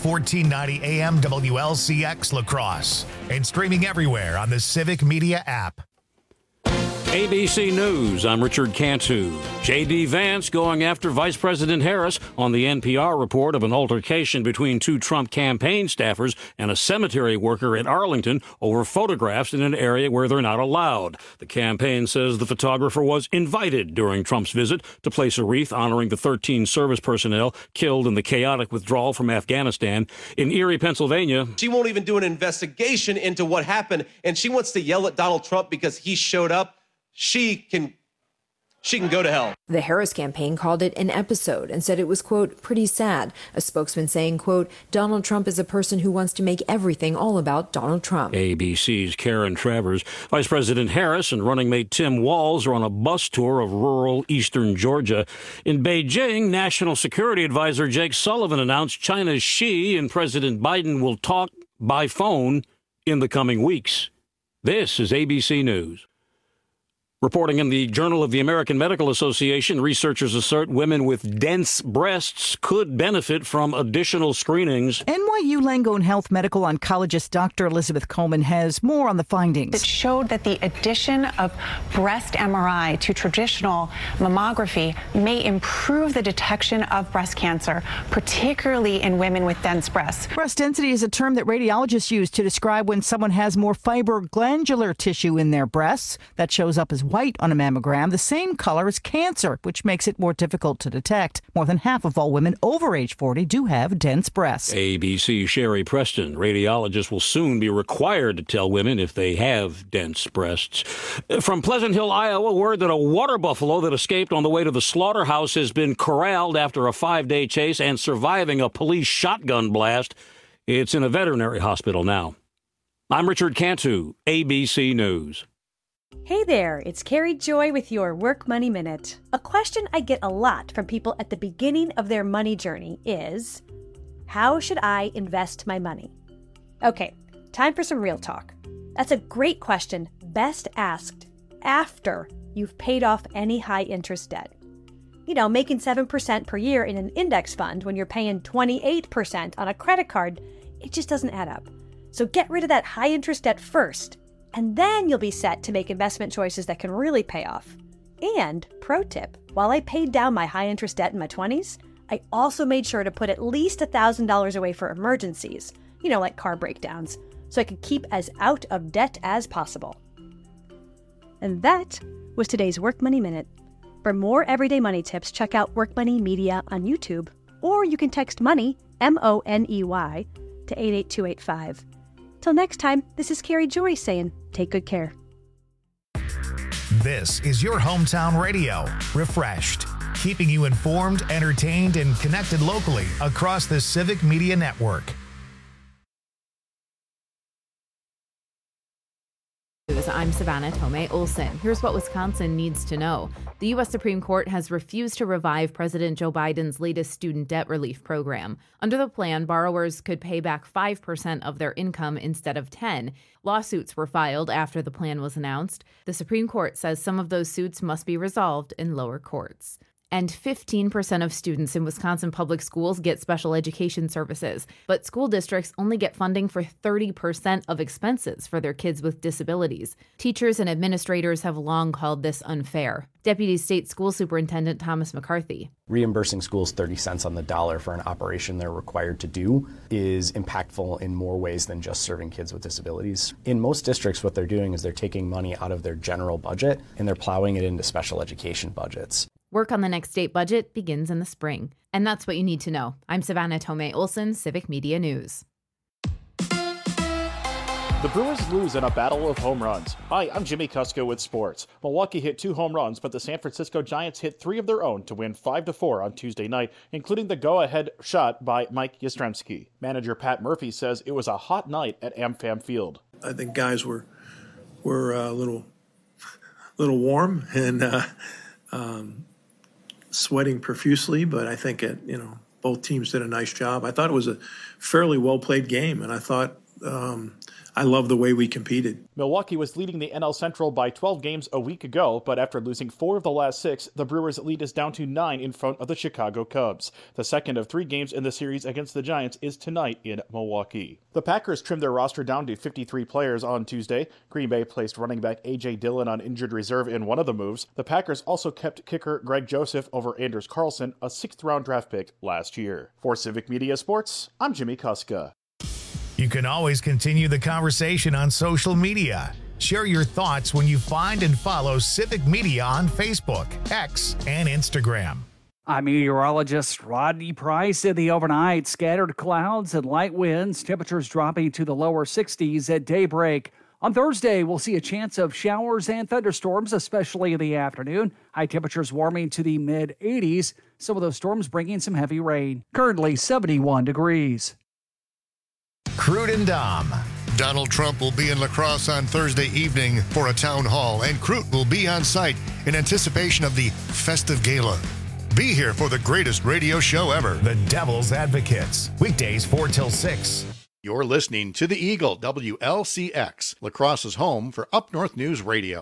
1490 AM WLCX La Crosse, and streaming everywhere on the Civic Media app. ABC News, I'm Richard Cantu. J.D. Vance going after Vice President Harris on the NPR report of an altercation between two Trump campaign staffers and a cemetery worker in Arlington over photographs in an area where they're not allowed. The campaign says the photographer was invited during Trump's visit to place a wreath honoring the 13 service personnel killed in the chaotic withdrawal from Afghanistan. In Erie, Pennsylvania, she won't even do an investigation into what happened, and she wants to yell at Donald Trump because he showed up. She can go to hell. The Harris campaign called it an episode and said it was, quote, pretty sad. A spokesman saying, quote, Donald Trump is a person who wants to make everything all about Donald Trump. ABC's Karen Travers. Vice President Harris and running mate Tim Walz are on a bus tour of rural eastern Georgia. In Beijing, National Security Advisor Jake Sullivan announced China's Xi and President Biden will talk by phone in the coming weeks. This is ABC News. Reporting in the Journal of the American Medical Association, researchers assert women with dense breasts could benefit from additional screenings. NYU Langone Health medical oncologist Dr. Elizabeth Coleman has more on the findings. It showed that the addition of breast MRI to traditional mammography may improve the detection of breast cancer, particularly in women with dense breasts. Breast density is a term that radiologists use to describe when someone has more fibroglandular tissue in their breasts. That shows up as white on a mammogram, the same color as cancer, which makes it more difficult to detect. More than half of all women over age 40 do have dense breasts. ABC Sherry Preston. Radiologists will soon be required to tell women if they have dense breasts. From Pleasant Hill, Iowa, word that a water buffalo that escaped on the way to the slaughterhouse has been corralled after a 5-day chase and surviving a police shotgun blast. It's in a veterinary hospital now. I'm Richard Cantu, ABC News. Hey there, it's Carrie Joy with your Work Money Minute. A question I get a lot from people at the beginning of their money journey is, how should I invest my money? Okay, time for some real talk. That's a great question, best asked after you've paid off any high-interest debt. You know, making 7% per year in an index fund when you're paying 28% on a credit card, it just doesn't add up. So get rid of that high-interest debt first. And then you'll be set to make investment choices that can really pay off. And, pro tip, while I paid down my high-interest debt in my 20s, I also made sure to put at least $1,000 away for emergencies, you know, like car breakdowns, so I could keep as out of debt as possible. And that was today's Work Money Minute. For more everyday money tips, check out Work Money Media on YouTube, or you can text MONEY, M-O-N-E-Y, to 88285. Till next time, this is Carrie Joy saying, take good care. This is your hometown radio, Refreshed, keeping you informed, entertained, and connected locally across the Civic Media Network. I'm Savannah Tomei Olson. Here's what Wisconsin needs to know. The U.S. Supreme Court has refused to revive President Joe Biden's latest student debt relief program. Under the plan, borrowers could pay back 5% of their income instead of 10%. Lawsuits were filed after the plan was announced. The Supreme Court says some of those suits must be resolved in lower courts. And 15% of students in Wisconsin public schools get special education services, but school districts only get funding for 30% of expenses for their kids with disabilities. Teachers and administrators have long called this unfair. Deputy State School Superintendent Thomas McCarthy. Reimbursing schools 30 cents on the dollar for an operation they're required to do is impactful in more ways than just serving kids with disabilities. In most districts, what they're doing is they're taking money out of their general budget and they're plowing it into special education budgets. Work on the next state budget begins in the spring. And that's what you need to know. I'm Savannah Tomei Olson, Civic Media News. The Brewers lose in a battle of home runs. Hi, I'm Jimmy Kusko with sports. Milwaukee hit 2 home runs, but the San Francisco Giants hit 3 of their own to win 5-4 on Tuesday night, including the go-ahead shot by Mike Yastrzemski. Manager Pat Murphy says it was a hot night at AmFam Field. I think guys were a little warm and sweating profusely, but I think both teams did a nice job. I thought it was a fairly well-played game, and I thought I love the way we competed. Milwaukee was leading the NL Central by 12 games a week ago, but after losing 4 of the last 6, the Brewers' lead is down to 9 in front of the Chicago Cubs. The second of 3 games in the series against the Giants is tonight in Milwaukee. The Packers trimmed their roster down to 53 players on Tuesday. Green Bay placed running back A.J. Dillon on injured reserve in one of the moves. The Packers also kept kicker Greg Joseph over Anders Carlson, a 6th-round draft pick last year. For Civic Media Sports, I'm Jimmy Kuska. You can always continue the conversation on social media. Share your thoughts when you find and follow Civic Media on Facebook, X, and Instagram. I'm meteorologist Rodney Price. In the overnight, scattered clouds and light winds, temperatures dropping to the lower 60s at daybreak. On Thursday, we'll see a chance of showers and thunderstorms, especially in the afternoon. High temperatures warming to the mid-80s. Some of those storms bringing some heavy rain. Currently 71 degrees. Crude and Dom. Donald Trump will be in La Crosse on Thursday evening for a town hall, and Crute will be on site in anticipation of the festive gala. Be here for the greatest radio show ever. The Devil's Advocates. Weekdays 4 till 6. You're listening to The Eagle, WLCX, La Crosse's home for Up North News Radio.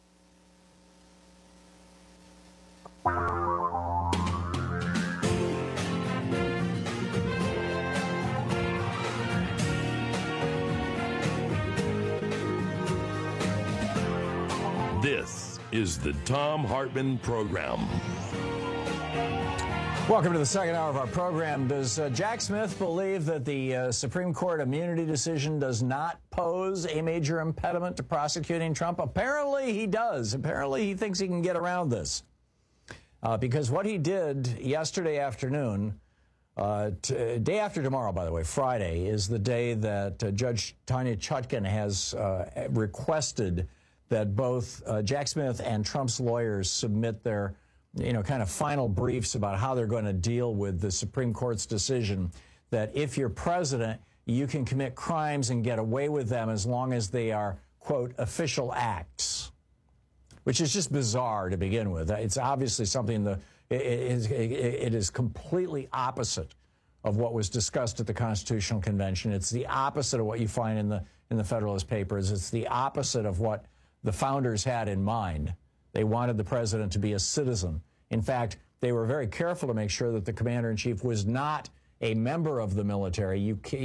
This is the Thom Hartmann Program. Welcome to the second hour of our program. Does Jack Smith believe that the Supreme Court immunity decision does not pose a major impediment to prosecuting Trump? Apparently he does. Apparently he thinks he can get around this. Because what he did yesterday afternoon, day after tomorrow, by the way, Friday, is the day that Judge Tanya Chutkan has requested that both Jack Smith and Trump's lawyers submit their, kind of final briefs about how they're going to deal with the Supreme Court's decision that if you're president, you can commit crimes and get away with them as long as they are, quote, official acts, which is just bizarre to begin with. It's obviously something it is completely opposite of what was discussed at the Constitutional Convention. It's the opposite of what you find in the Federalist Papers. It's the opposite of what the founders had in mind. They wanted the president to be a citizen. In fact, they were very careful to make sure that the commander-in-chief was not a member of the military.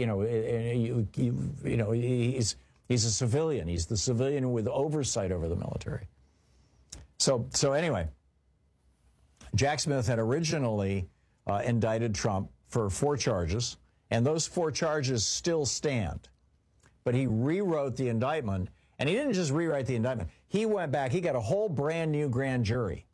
He's a civilian. He's the civilian with oversight over the military. So anyway, Jack Smith had originally indicted Trump for 4 charges, and those 4 charges still stand. But he rewrote the indictment. And he didn't just rewrite the indictment. He went back. He got a whole brand new grand jury.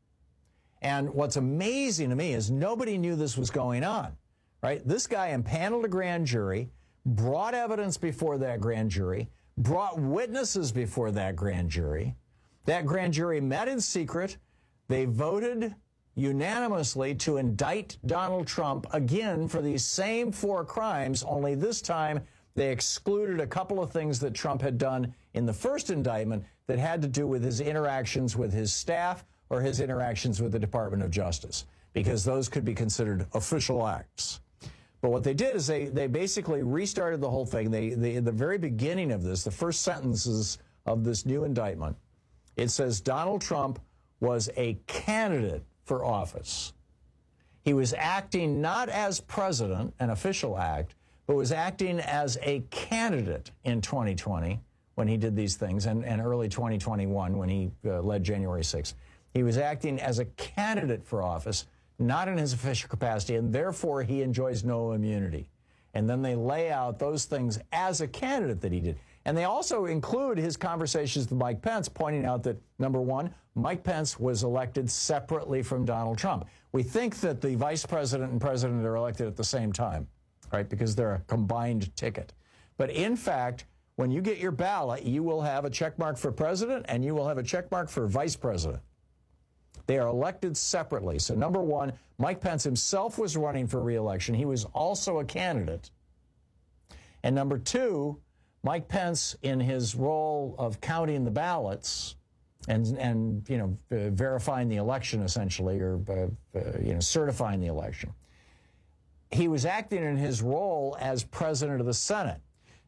And what's amazing to me is nobody knew this was going on, right? This guy impaneled a grand jury, brought evidence before that grand jury, brought witnesses before that grand jury. That grand jury met in secret. They voted unanimously to indict Donald Trump again for these same 4 crimes, only this time they excluded a couple of things that Trump had done in the first indictment that had to do with his interactions with his staff or his interactions with the Department of Justice, because those could be considered official acts. But what they did is they basically restarted the whole thing. They at the very beginning of this, the first sentences of this new indictment, it says Donald Trump was a candidate for office. He was acting not as president, an official act, but was acting as a candidate in 2020 when he did these things, and early 2021 when he led January 6th. He was acting as a candidate for office, not in his official capacity, and therefore he enjoys no immunity. And then they lay out those things as a candidate that he did. And they also include his conversations with Mike Pence, pointing out that, number one, Mike Pence was elected separately from Donald Trump. We think that the vice president and president are elected at the same time, right, because they're a combined ticket. But in fact, when you get your ballot, you will have a check mark for president and you will have a check mark for vice president. They are elected separately. So number one, Mike Pence himself was running for re-election. He was also a candidate. And number two, Mike Pence, in his role of counting the ballots and verifying the election essentially, or certifying the election, he was acting in his role as president of the Senate.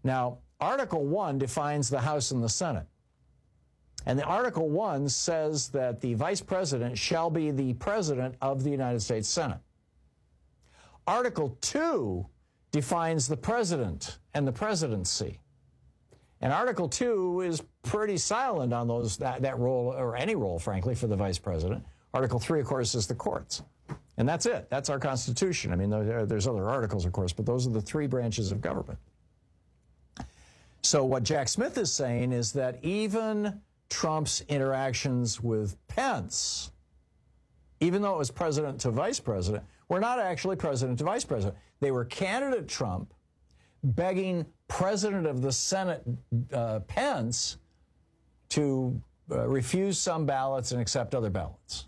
Now, Article 1 defines the House and the Senate. And the Article 1 says that the vice president shall be the president of the United States Senate. Article 2 defines the president and the presidency. And Article 2 is pretty silent on that role, or any role, frankly, for the vice president. Article 3, of course, is the courts. And that's it. That's our Constitution. I mean, there's other articles, of course, but those are the three branches of government. So what Jack Smith is saying is that even Trump's interactions with Pence, even though it was president to vice president, were not actually president to vice president. They were candidate Trump begging president of the Senate Pence to refuse some ballots and accept other ballots.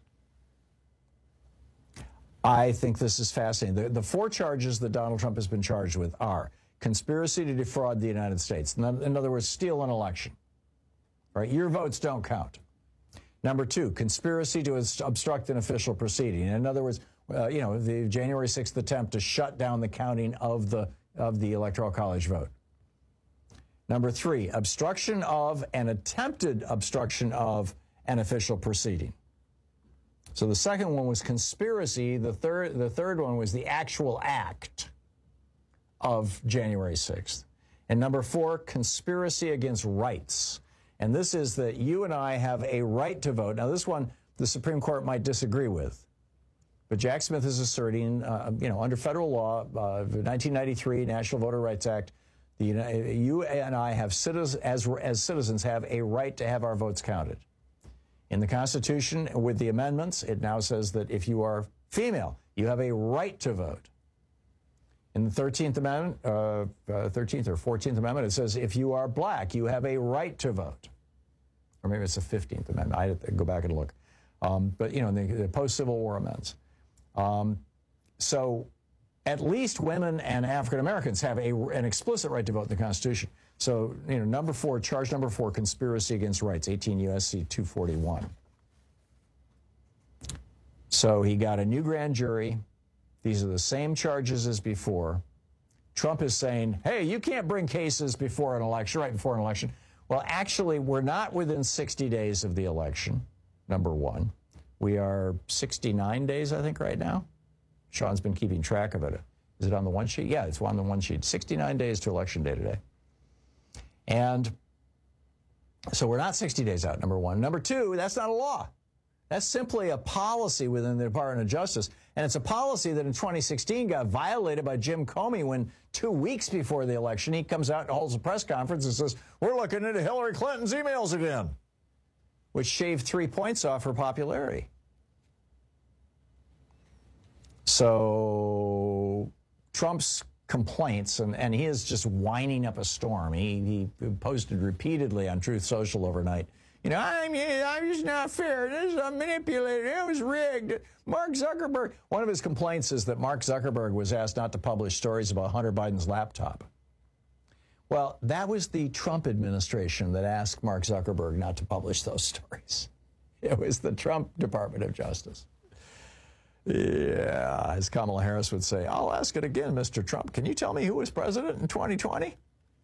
I think this is fascinating. The four charges that Donald Trump has been charged with are conspiracy to defraud the United States. In other words, steal an election. Right? Your votes don't count. Number 2, conspiracy to obstruct an official proceeding. In other words, the January 6th attempt to shut down the counting of the Electoral College vote. Number 3, obstruction of and attempted obstruction of an official proceeding. So the second one was conspiracy. The third one was the actual act of January 6th. And number 4, conspiracy against rights. And this is that you and I have a right to vote. Now, this one, the Supreme Court might disagree with. But Jack Smith is asserting, under federal law, the 1993 National Voter Rights Act, you and I have as citizens have a right to have our votes counted. In the Constitution, with the amendments, it now says that if you are female, you have a right to vote. In the 13th Amendment, 13th or 14th Amendment, it says if you are black, you have a right to vote. Or maybe it's the 15th Amendment. I have to go back and look. But, the post-Civil War amendments. So at least women and African Americans have an explicit right to vote in the Constitution. So, charge number 4, conspiracy against rights, 18 U.S.C. 241. So he got a new grand jury. These are the same charges as before. Trump is saying, hey, you can't bring cases before an election, right before an election. Well, actually, we're not within 60 days of the election, number 1. We are 69 days, I think, right now. Sean's been keeping track of it. Is it on the one sheet? Yeah, it's on the one sheet. 69 days to Election Day today. And so we're not 60 days out, number 1. Number 2, that's not a law. That's simply a policy within the Department of Justice. And it's a policy that in 2016 got violated by Jim Comey when 2 weeks before the election, he comes out and holds a press conference and says, we're looking into Hillary Clinton's emails again, which shaved 3 points off her popularity. So Trump's complaints, and he is just winding up a storm. He posted repeatedly on Truth Social overnight, I'm just not fair. This is manipulated. It was rigged. Mark Zuckerberg. One of his complaints is that Mark Zuckerberg was asked not to publish stories about Hunter Biden's laptop. Well, that was the Trump administration that asked Mark Zuckerberg not to publish those stories. It was the Trump Department of Justice. Yeah, as Kamala Harris would say, I'll ask it again, Mr. Trump. Can you tell me who was president in 2020?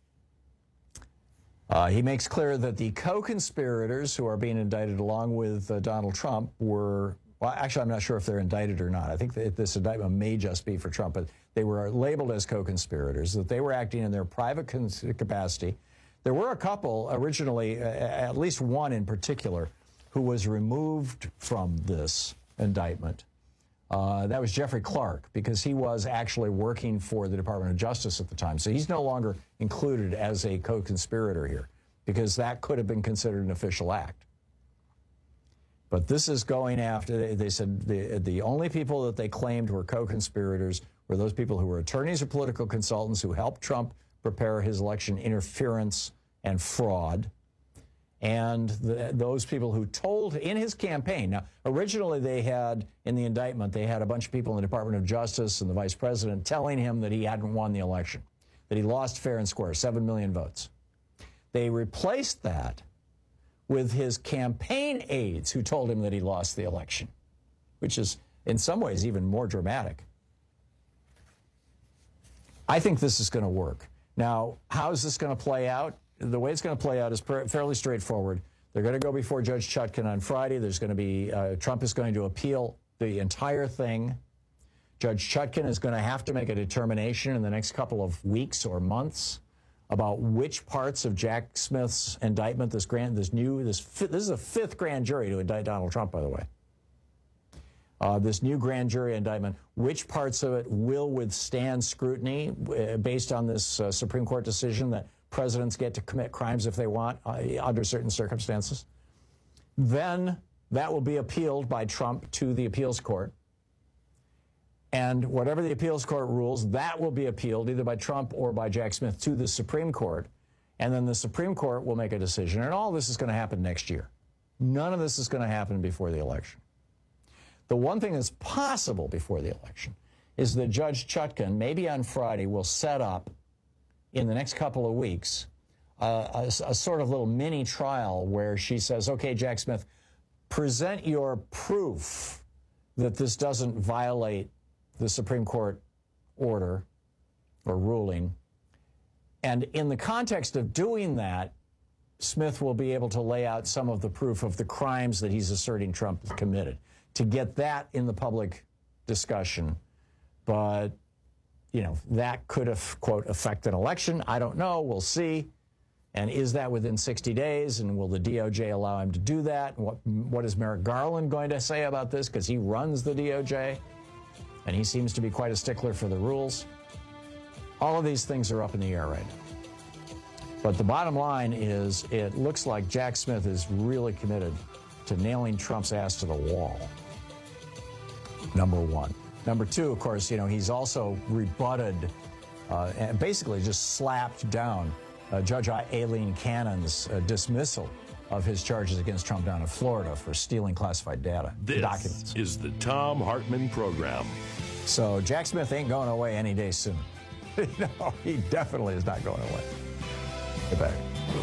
He makes clear that the co-conspirators who are being indicted along with Donald Trump were, well, actually, I'm not sure if they're indicted or not. I think that this indictment may just be for Trump, but they were labeled as co-conspirators, that they were acting in their private capacity. There were a couple originally, at least one in particular, who was removed from this indictment. That was Jeffrey Clark, because he was actually working for the Department of Justice at the time. So he's no longer included as a co-conspirator here, because that could have been considered an official act. But this is going after, they said the only people that they claimed were co-conspirators were those people who were attorneys or political consultants who helped Trump prepare his election interference and fraud. And those people who told in his campaign. Now, originally they had, in the indictment, they had a bunch of people in the Department of Justice and the vice president telling him that he hadn't won the election, that he lost fair and square, 7 million votes. They replaced that with his campaign aides who told him that he lost the election, which is in some ways even more dramatic. I think this is going to work. Now, how is this going to play out? The way it's going to play out is fairly straightforward. They're going to go before Judge Chutkan on Friday. There's going to be, Trump is going to appeal the entire thing. Judge Chutkan is going to have to make a determination in the next couple of weeks or months about which parts of Jack Smith's indictment, this is a fifth grand jury to indict Donald Trump, by the way. This new grand jury indictment, which parts of it will withstand scrutiny based on this Supreme Court decision that presidents get to commit crimes if they want under certain circumstances. Then that will be appealed by Trump to the appeals court. And whatever the appeals court rules, that will be appealed either by Trump or by Jack Smith to the Supreme Court. And then the Supreme Court will make a decision. And all this is going to happen next year. None of this is going to happen before the election. The one thing that's possible before the election is that Judge Chutkan, maybe on Friday, will set up in the next couple of weeks a sort of little mini trial where she says, okay, Jack Smith, present your proof that this doesn't violate the Supreme Court order or ruling. And in the context of doing that, Smith will be able to lay out some of the proof of the crimes that he's asserting Trump committed to get that in the public discussion. But, you know, that could have, quote, affect an election. I don't know. We'll see. And is that within 60 days? And will the DOJ allow him to do that? And what is Merrick Garland going to say about this? Because he runs the DOJ. And he seems to be quite a stickler for the rules. All of these things are up in the air right now. But the bottom line is it looks like Jack Smith is really committed to nailing Trump's ass to the wall. Number one. Number two, of course, you know, he's also rebutted and basically just slapped down Judge Aileen Cannon's dismissal of his charges against Trump down in Florida for stealing classified data documents. This is the Thom Hartmann Program. So Jack Smith ain't going away any day soon. No, he definitely is not going away. Get back.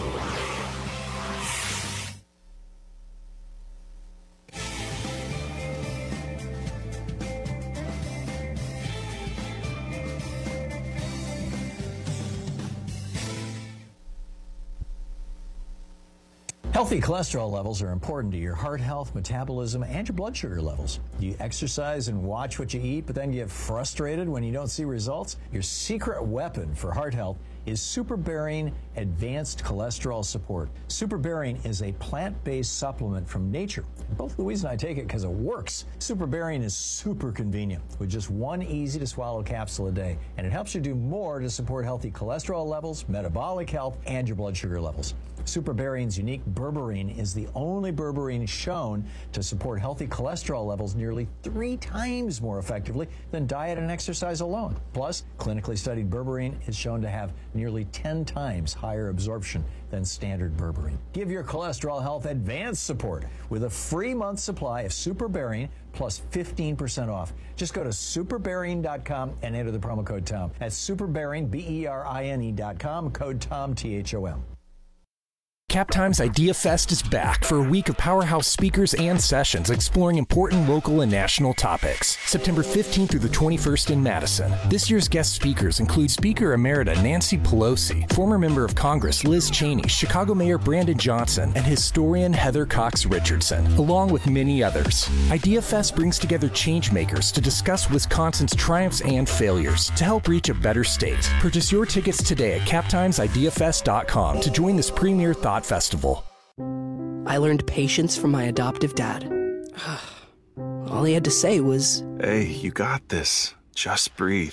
Healthy cholesterol levels are important to your heart health, metabolism, and your blood sugar levels. You exercise and watch what you eat, but then get frustrated when you don't see results? Your secret weapon for heart health is SuperBaring Advanced Cholesterol Support. SuperBaring is a plant-based supplement from nature. Both Louise and I take it because it works. SuperBaring is super convenient with just one easy-to-swallow capsule a day, and it helps you do more to support healthy cholesterol levels, metabolic health, and your blood sugar levels. SuperBaring's unique berberine is the only berberine shown to support healthy cholesterol levels nearly 3 times more effectively than diet and exercise alone. Plus, clinically studied berberine is shown to have nearly 10 times higher absorption than standard berberine. Give your cholesterol health advanced support with a free month supply of SuperBaring plus 15% off. Just go to superbaring.com and enter the promo code TOM. That's SuperBaring, BERINE.com, code TOM, THOM. CapTimes Idea Fest is back for a week of powerhouse speakers and sessions exploring important local and national topics. September 15th through the 21st in Madison. This year's guest speakers include Speaker Emerita Nancy Pelosi, former member of Congress Liz Cheney, Chicago Mayor Brandon Johnson, and historian Heather Cox Richardson, along with many others. Idea Fest brings together changemakers to discuss Wisconsin's triumphs and failures to help reach a better state. Purchase your tickets today at CapTimesIdeaFest.com to join this premier thought festival. I learned patience from my adoptive dad. All he had to say was, "Hey, you got this. Just breathe."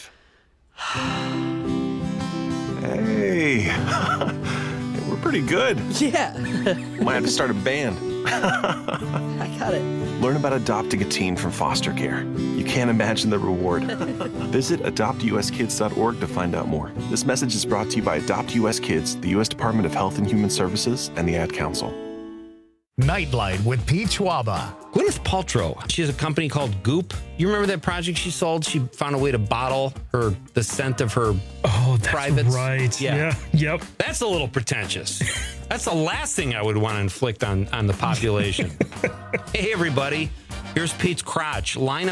Hey, we're pretty good. Yeah. Might have to start a band. I got it. Learn about adopting a teen from foster care. You can't imagine the reward. Visit adoptuskids.org to find out more. This message is brought to you by Adopt US Kids, the U.S. Department of Health and Human Services, and the Ad Council. Nightlight with Pete Schwaba. Gwyneth Paltrow, she has a company called Goop. You remember that project she sold? She found a way to bottle the scent of her privates. Right. Yeah. Yep. That's a little pretentious. That's the last thing I would want to inflict on the population. Hey, everybody. Here's Pete's crotch. Line up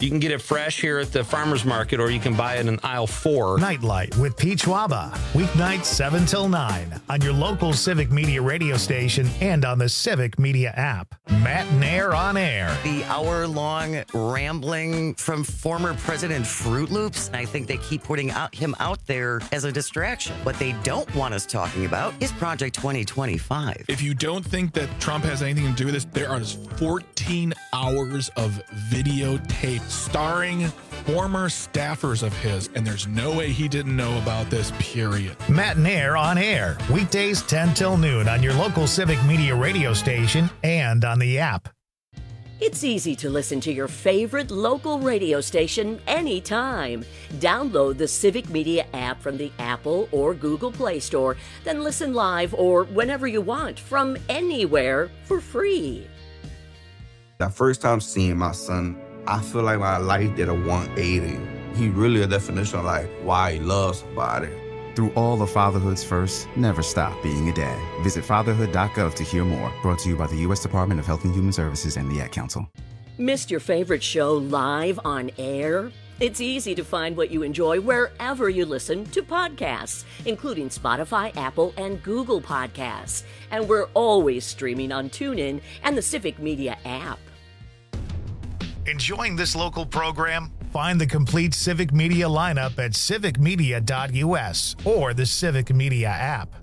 You can get it fresh here at the farmer's market, or you can buy it in aisle 4. Nightlight with Peach Waba, weeknights 7 till 9 on your local Civic Media radio station and on the Civic Media app. Matt Nair on air. The hour-long rambling from former President Fruit Loops. I think they keep putting him out there as a distraction. What they don't want us talking about is Project 2025. If you don't think that Trump has anything to do with this, there are 14 hours of videotape starring former staffers of his, and there's no way he didn't know about this, period. Matt Nair on air, weekdays 10 till noon on your local Civic Media radio station and on the app. It's easy to listen to your favorite local radio station anytime. Download the Civic Media app from the Apple or Google Play Store, then listen live or whenever you want from anywhere for free. The first time seeing my son, I feel like my life did a 180. He really a definition of like why he loves somebody. Through all of fatherhood's first, never stop being a dad. Visit fatherhood.gov to hear more. Brought to you by the U.S. Department of Health and Human Services and the Ad Council. Missed your favorite show live on air? It's easy to find what you enjoy wherever you listen to podcasts, including Spotify, Apple, and Google Podcasts. And we're always streaming on TuneIn and the Civic Media app. Enjoying this local program? Find the complete Civic Media lineup at civicmedia.us or the Civic Media app.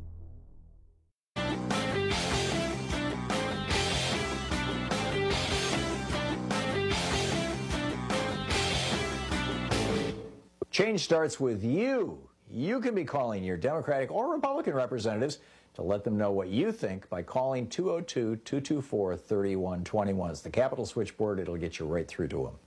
Change starts with you. You can be calling your Democratic or Republican representatives to let them know what you think by calling 202-224-3121. It's the Capitol switchboard. It'll get you right through to them.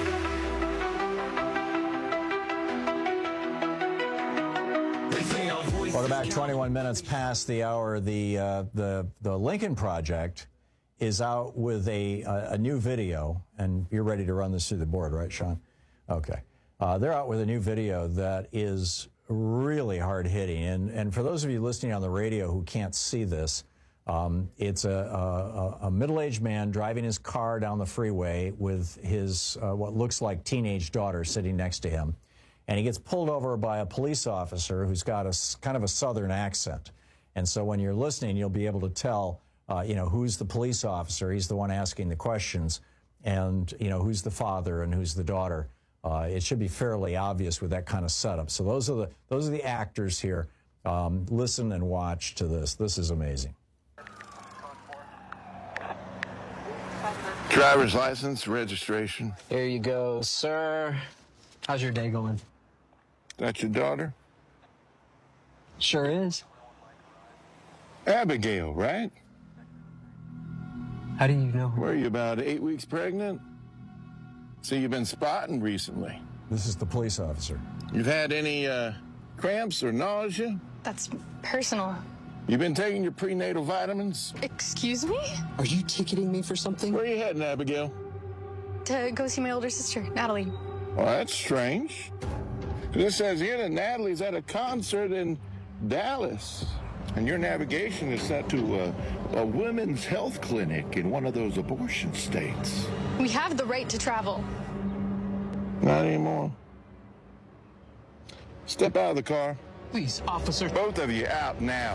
Welcome back. 21 minutes past the hour. The Lincoln Project is out with a new video, and you're ready to run this through the board, right, Sean? Okay. They're out with a new video that is really hard-hitting. And for those of you listening on the radio who can't see this, it's a middle-aged man driving his car down the freeway with his what looks like teenage daughter sitting next to him. And he gets pulled over by a police officer who's got a kind of a southern accent. And so when you're listening, you'll be able to tell, who's the police officer. He's the one asking the questions. And, who's the father and who's the daughter. It should be fairly obvious with that kind of setup. So those are the actors here. Listen and watch to this. This is amazing. Driver's license, registration. Here you go, sir. How's your day going? That's your daughter? Sure is. Abigail, right? How do you know? Were you about 8 weeks pregnant? So you've been spotting recently. This is the police officer. You've had any cramps or nausea? That's personal. You've been taking your prenatal vitamins? Excuse me? Are you ticketing me for something? Where are you heading, Abigail? To go see my older sister, Natalie. Well, that's strange. This says here that Natalie's at a concert in Dallas. And your navigation is set to a women's health clinic in one of those abortion states. We have the right to travel. Not anymore. Step out of the car. Please, officer. Both of you out now.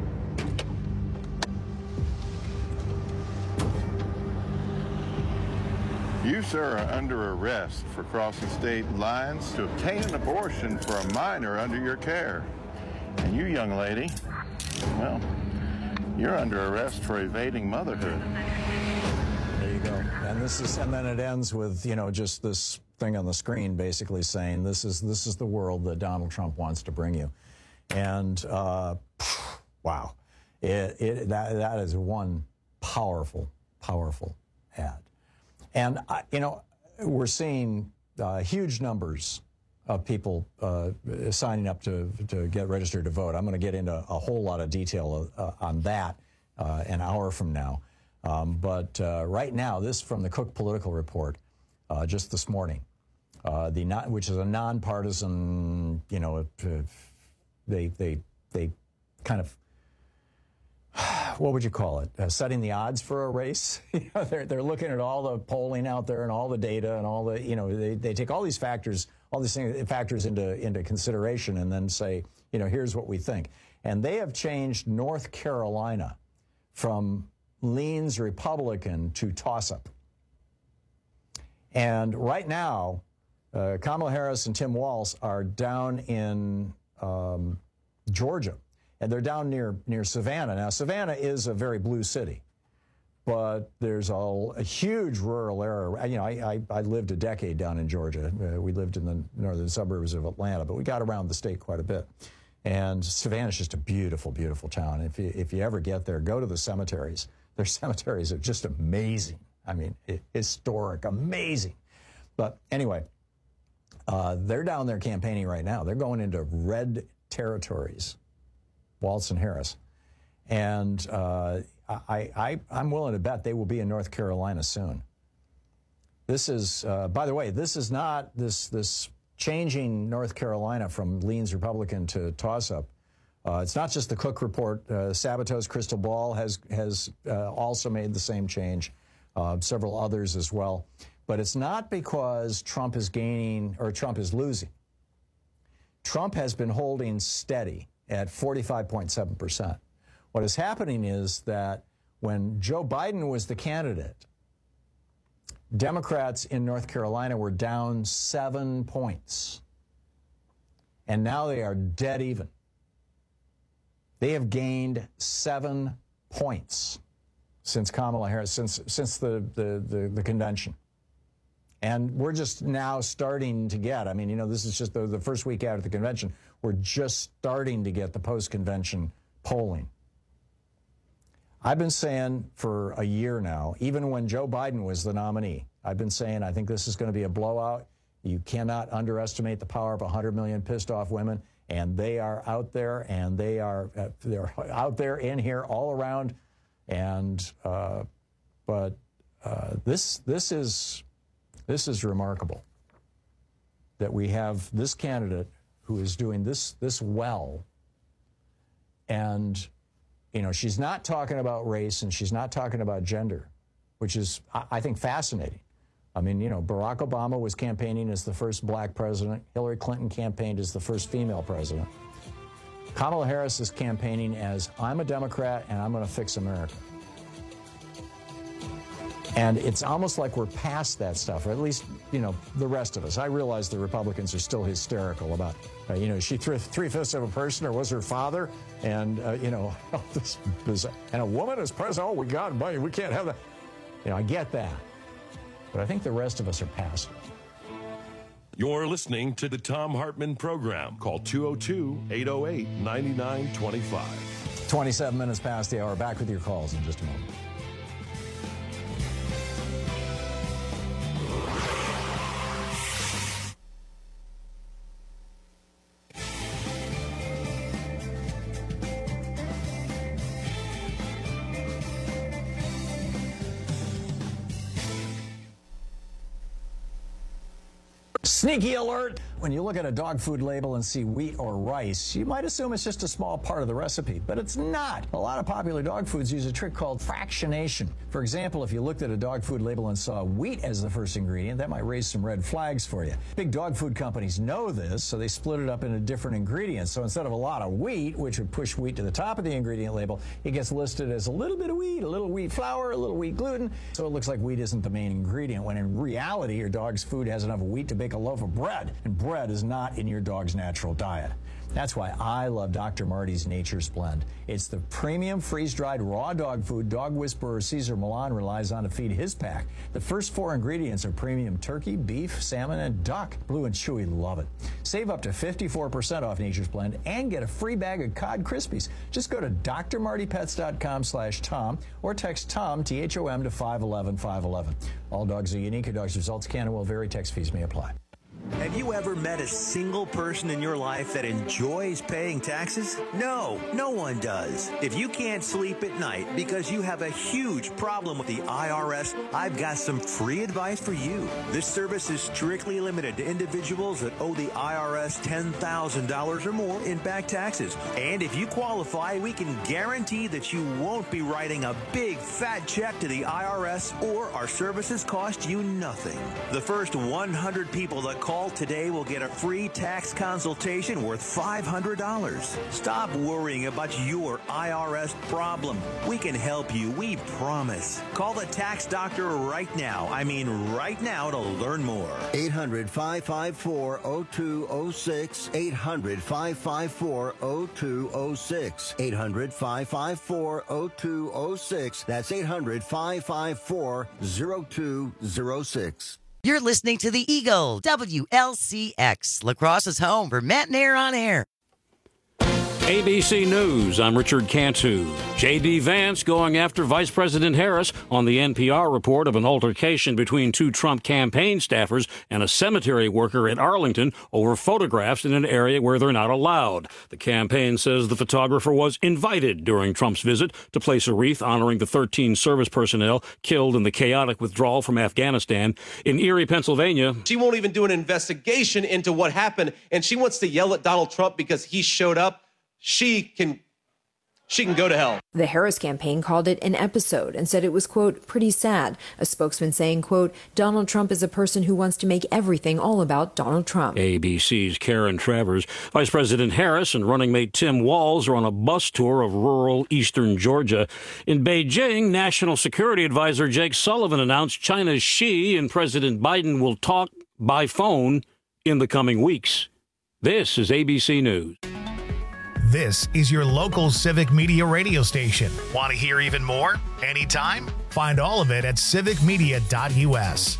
You, sir, are under arrest for crossing state lines to obtain an abortion for a minor under your care. And you, young lady, well, you're under arrest for evading motherhood. There you go. And then it ends with, just this thing on the screen basically saying this is the world that Donald Trump wants to bring you. And wow. That is one powerful ad. And, we're seeing huge numbers of people signing up to get registered to vote. I'm going to get into a whole lot of detail on that an hour from now. But right now, this from the Cook Political Report just this morning, which is a nonpartisan, they kind of, what would you call it? Setting the odds for a race. They're looking at all the polling out there and all the data and all the, they take all these factors, into consideration and then say, here's what we think. And they have changed North Carolina from leans Republican to toss-up. And right now, Kamala Harris and Tim Walz are down in Georgia. And they're down near Savannah. Now, Savannah is a very blue city, but there's a huge rural area. I lived a decade down in Georgia. We lived in the northern suburbs of Atlanta, but we got around the state quite a bit. And Savannah's just a beautiful, beautiful town. If you ever get there, go to the cemeteries. Their cemeteries are just amazing. I mean, historic, amazing. But anyway, they're down there campaigning right now. They're going into red territories. Walz and Harris. And I'm willing to bet they will be in North Carolina soon. This is, by the way, this is not this changing North Carolina from leans Republican to toss-up. It's not just the Cook report. Sabato's crystal ball has also made the same change, several others as well. But it's not because Trump is gaining or Trump is losing. Trump has been holding steady at 45.7%. What is happening is that when Joe Biden was the candidate, Democrats in North Carolina were down 7 points. And now they are dead even. They have gained 7 points since Kamala Harris, since the convention. And we're just now starting to get, this is just the first week out of the convention. We're just starting to get the post-convention polling. I've been saying for a year now, even when Joe Biden was the nominee, I've been saying I think this is going to be a blowout. You cannot underestimate the power of 100 million pissed off women, and they are out there, and they're out there in here all around. And this is remarkable that we have this candidate who is doing this well. And, she's not talking about race and she's not talking about gender, which is, I think, fascinating. Barack Obama was campaigning as the first black president. Hillary Clinton campaigned as the first female president. Kamala Harris is campaigning as, I'm a Democrat and I'm going to fix America. And it's almost like we're past that stuff, or at least, the rest of us. I realize the Republicans are still hysterical about, she three-fifths of a person, or was her father, and, this bizarre. And a woman is president, we got money, we can't have that. I get that. But I think the rest of us are past it. You're listening to the Thom Hartmann Program. Call 202-808-9925. 27 minutes past the hour. Back with your calls in just a moment. Sneaky alert! When you look at a dog food label and see wheat or rice, you might assume it's just a small part of the recipe, but it's not. A lot of popular dog foods use a trick called fractionation. For example, if you looked at a dog food label and saw wheat as the first ingredient, that might raise some red flags for you. Big dog food companies know this, so they split it up into different ingredients. So instead of a lot of wheat, which would push wheat to the top of the ingredient label, it gets listed as a little bit of wheat, a little wheat flour, a little wheat gluten. So it looks like wheat isn't the main ingredient, when in reality, your dog's food has enough wheat to bake a loaf of bread, and bread is not in your dog's natural diet. That's why I love Dr. Marty's Nature's Blend. It's the premium freeze-dried raw dog food dog whisperer Cesar Millan relies on to feed his pack. The first 4 ingredients are premium turkey, beef, salmon, and duck. Blue and Chewy love it. Save up to 54% off Nature's Blend and get a free bag of Cod Krispies. Just go to drmartypets.com/Tom or text Tom, T-H-O-M, to 511-511. All dogs are unique. Your dog's results can and will vary. Text fees may apply. Have you ever met a single person in your life that enjoys paying taxes? No, no one does. If you can't sleep at night because you have a huge problem with the IRS, I've got some free advice for you. This service is strictly limited to individuals that owe the IRS $10,000 or more in back taxes. And if you qualify, we can guarantee that you won't be writing a big fat check to the IRS, or our services cost you nothing. The first 100 people that call today will get a free tax consultation worth $500. Stop worrying about your IRS problem. We can help you, we promise. Call the tax doctor right now. I mean right now, to learn more. 800-554-0206. 800-554-0206. 800-554-0206. That's 800-554-0206. You're listening to The Eagle, WLCX, La Crosse's home for Matt and Air on Air. ABC News, I'm Richard Cantu. J.D. Vance going after Vice President Harris on the NPR report of an altercation between two Trump campaign staffers and a cemetery worker at Arlington over photographs in an area where they're not allowed. The campaign says the photographer was invited during Trump's visit to place a wreath honoring the 13 service personnel killed in the chaotic withdrawal from Afghanistan. In Erie, Pennsylvania, she won't even do an investigation into what happened, and she wants to yell at Donald Trump because he showed up. She can go to hell. The Harris campaign called it an episode and said it was, quote, pretty sad. A spokesman saying, quote, Donald Trump is a person who wants to make everything all about Donald Trump. ABC's Karen Travers. Vice President Harris and running mate Tim Walz are on a bus tour of rural eastern Georgia. In Beijing, National Security Advisor Jake Sullivan announced China's Xi and President Biden will talk by phone in the coming weeks. This is ABC News. This is your local Civic Media radio station. Want to hear even more? Anytime? Find all of it at civicmedia.us.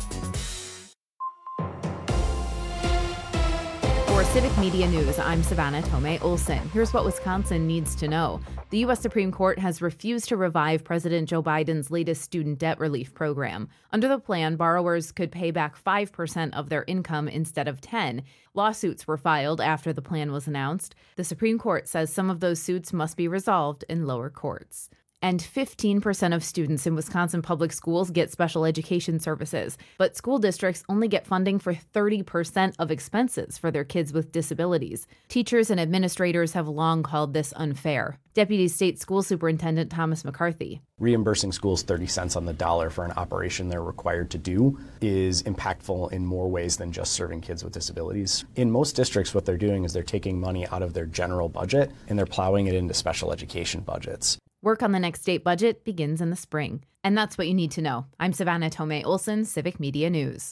For Civic Media News, I'm Savannah Tomei Olsen. Here's what Wisconsin needs to know. The U.S. Supreme Court has refused to revive President Joe Biden's latest student debt relief program. Under the plan, borrowers could pay back 5% of their income instead of 10%. Lawsuits were filed after the plan was announced. The Supreme Court says some of those suits must be resolved in lower courts. And 15% of students in Wisconsin public schools get special education services, but school districts only get funding for 30% of expenses for their kids with disabilities. Teachers and administrators have long called this unfair. Deputy State School Superintendent Thomas McCarthy. Reimbursing schools 30 cents on the dollar for an operation they're required to do is impactful in more ways than just serving kids with disabilities. In most districts, what they're doing is they're taking money out of their general budget and they're plowing it into special education budgets. Work on the next state budget begins in the spring. And that's what you need to know. I'm Savannah Tomei Olsen, Civic Media News.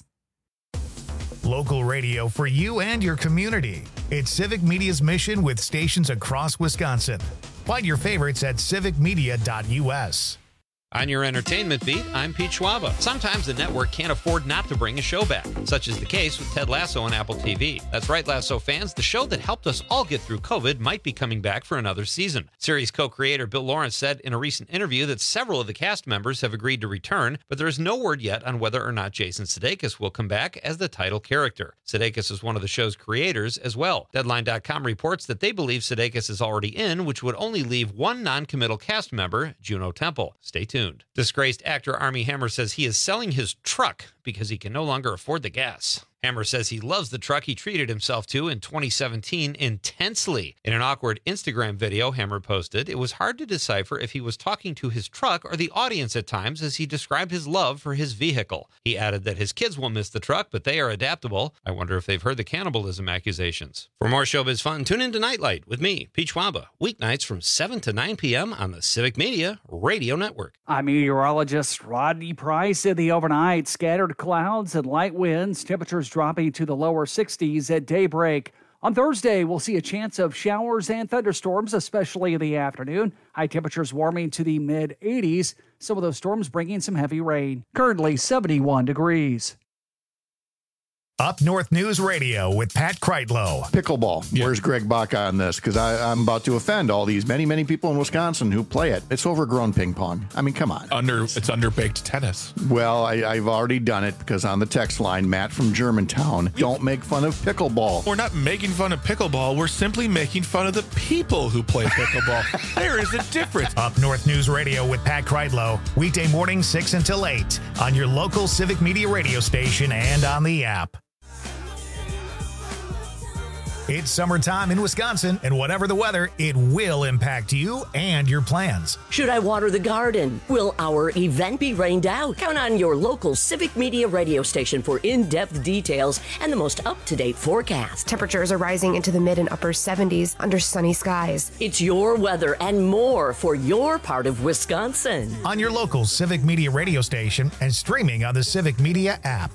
Local radio for you and your community. It's Civic Media's mission with stations across Wisconsin. Find your favorites at civicmedia.us. On your entertainment beat, I'm Pete Schwaba. Sometimes the network can't afford not to bring a show back, such is the case with Ted Lasso on Apple TV. That's right, Lasso fans, the show that helped us all get through COVID might be coming back for another season. Series co-creator Bill Lawrence said in a recent interview that several of the cast members have agreed to return, but there is no word yet on whether or not Jason Sudeikis will come back as the title character. Sudeikis is one of the show's creators as well. Deadline.com reports that they believe Sudeikis is already in, which would only leave one non-committal cast member, Juno Temple. Stay tuned. Disgraced actor Armie Hammer says he is selling his truck because he can no longer afford the gas. Hammer says he loves the truck he treated himself to in 2017 intensely. In an awkward Instagram video Hammer posted, it was hard to decipher if he was talking to his truck or the audience at times as he described his love for his vehicle. He added that his kids will miss the truck, but they are adaptable. I wonder if they've heard the cannibalism accusations. For more showbiz fun, tune in to Nightlight with me, Pete Schwaba, weeknights from 7 to 9 p.m. on the Civic Media Radio Network. I'm meteorologist Rodney Price. In the overnight, scattered clouds and light winds, temperatures dropping to the lower 60s at daybreak. On Thursday, we'll see a chance of showers and thunderstorms, especially in the afternoon. High temperatures warming to the mid-80s. Some of those storms bringing some heavy rain. Currently 71 degrees. Up North News Radio with Pat Kreitlow. Pickleball. Where's Greg Baca on this? Because I'm about to offend all these many people in Wisconsin who play it. It's overgrown ping pong. I mean, come on. It's underbaked tennis. Well, I've already done it because on the text line, Matt from Germantown, don't make fun of pickleball. We're not making fun of pickleball. We're simply making fun of the people who play pickleball. There is a difference. Up North News Radio with Pat Kreitlow. Weekday mornings 6 until 8 on your local Civic Media radio station and on the app. It's summertime in Wisconsin, and whatever the weather, it will impact you and your plans. Should I water the garden? Will our event be rained out? Count on your local Civic Media radio station for in-depth details and the most up-to-date forecast. Temperatures are rising into the mid and upper 70s under sunny skies. It's your weather and more for your part of Wisconsin. On your local Civic Media radio station and streaming on the Civic Media app.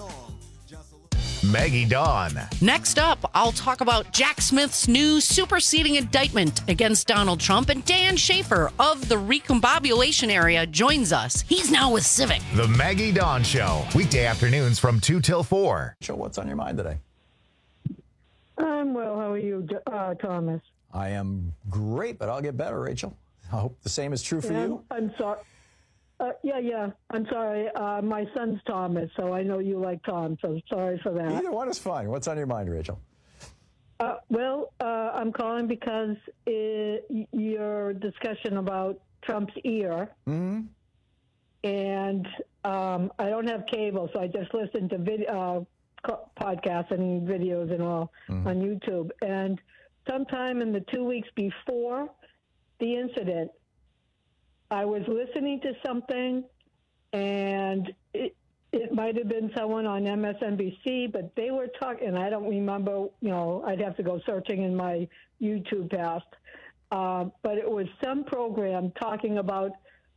Maggie Dawn. Next up, I'll talk about Jack Smith's new superseding indictment against Donald Trump, and Dan Schaefer of the Recombobulation area joins us. He's now with Civic. The Maggie Dawn Show, weekday afternoons from 2 till 4. So what's on your mind today? I'm well. How are you, Thomas? I am great, but I'll get better, Rachel. I hope the same is true for you. I'm sorry. Yeah. I'm sorry. My son's Thomas, so I know you like Tom, so sorry for that. Either one is fine. What's on your mind, Rachel? I'm calling because your discussion about Trump's ear, and I don't have cable, so I just listen to podcasts and videos and all on YouTube. And sometime in the 2 weeks before the incident, I was listening to something, and it might have been someone on MSNBC, but they were talking, and I don't remember, I'd have to go searching in my YouTube past, but it was some program talking about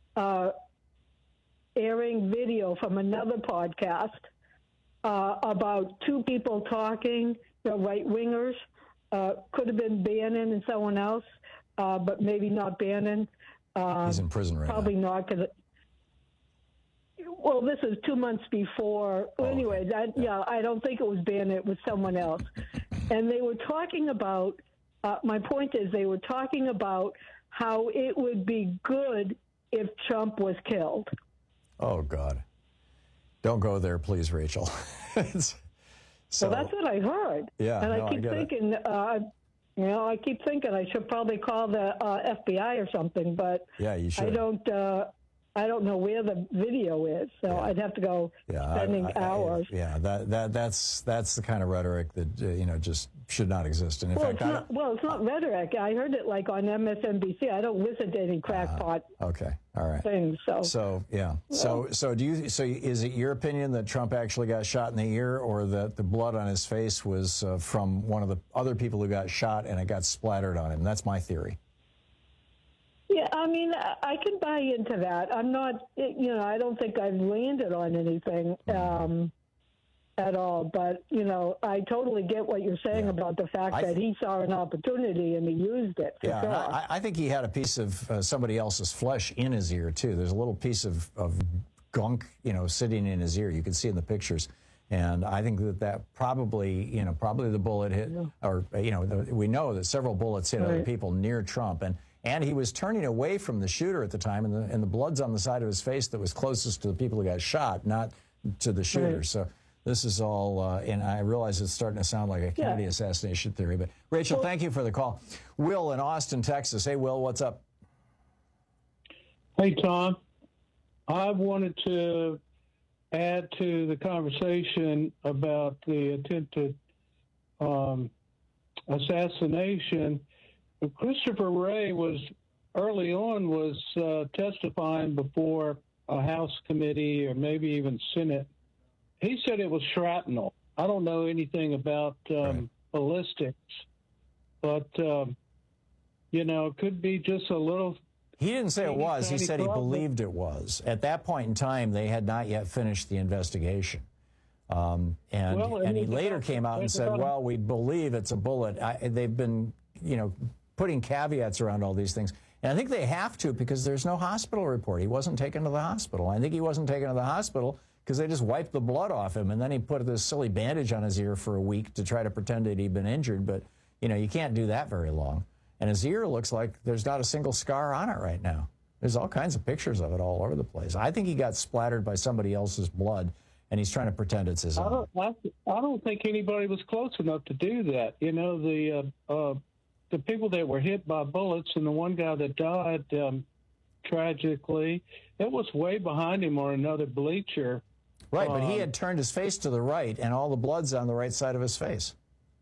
airing video from another podcast about two people talking, right-wingers, could have been Bannon and someone else, but maybe not Bannon. He's in prison right probably now. Not because. Well, this is 2 months before. Anyway, I don't think it was Bannon. It was someone else, and they were talking about. My point is, they were talking about how it would be good if Trump was killed. Oh God! Don't go there, please, Rachel. So that's what I heard. Yeah, and I keep thinking. I keep thinking I should probably call the FBI or something, but yeah, you should. I don't know where the video is, so I'd have to go spending hours. That's the kind of rhetoric that just should not exist. And in fact, it's not rhetoric. I heard it like on MSNBC. I don't listen to any crackpot. Okay, all right. Things. So yeah. So is it your opinion that Trump actually got shot in the ear, or that the blood on his face was from one of the other people who got shot and it got splattered on him? That's my theory. Yeah, I mean, I can buy into that. I'm not, I don't think I've landed on anything at all. But, I totally get what you're saying about the fact that he saw an opportunity and he used it. For sure. I think he had a piece of somebody else's flesh in his ear, too. There's a little piece of gunk, sitting in his ear. You can see in the pictures. And I think that probably the bullet hit, or, we know that several bullets hit other people near Trump. And he was turning away from the shooter at the time, and the blood's on the side of his face that was closest to the people who got shot, not to the shooter. Right. So this is all, and I realize it's starting to sound like a Kennedy assassination theory. But Rachel, thank you for the call. Will in Austin, Texas. Hey, Will, what's up? Hey, Tom. I wanted to add to the conversation about the attempted assassination. Christopher Wray was testifying before a House committee or maybe even Senate. He said it was shrapnel. I don't know anything about ballistics, but it could be just a little. He didn't say it was. He said he believed it was. At that point in time, they had not yet finished the investigation. And he later came out and said, well, we believe it's a bullet. They've been, putting caveats around all these things. And I think they have to, because there's no hospital report. He wasn't taken to the hospital. I think he wasn't taken to the hospital because they just wiped the blood off him, and then he put this silly bandage on his ear for a week to try to pretend that he'd been injured. But, you know, you can't do that very long. And his ear looks like there's not a single scar on it right now. There's all kinds of pictures of it all over the place. I think he got splattered by somebody else's blood, and he's trying to pretend it's his own. I don't think anybody was close enough to do that. You know, the people that were hit by bullets and the one guy that died tragically, it was way behind him on another bleacher. Right, but he had turned his face to the right, and all the blood's on the right side of his face.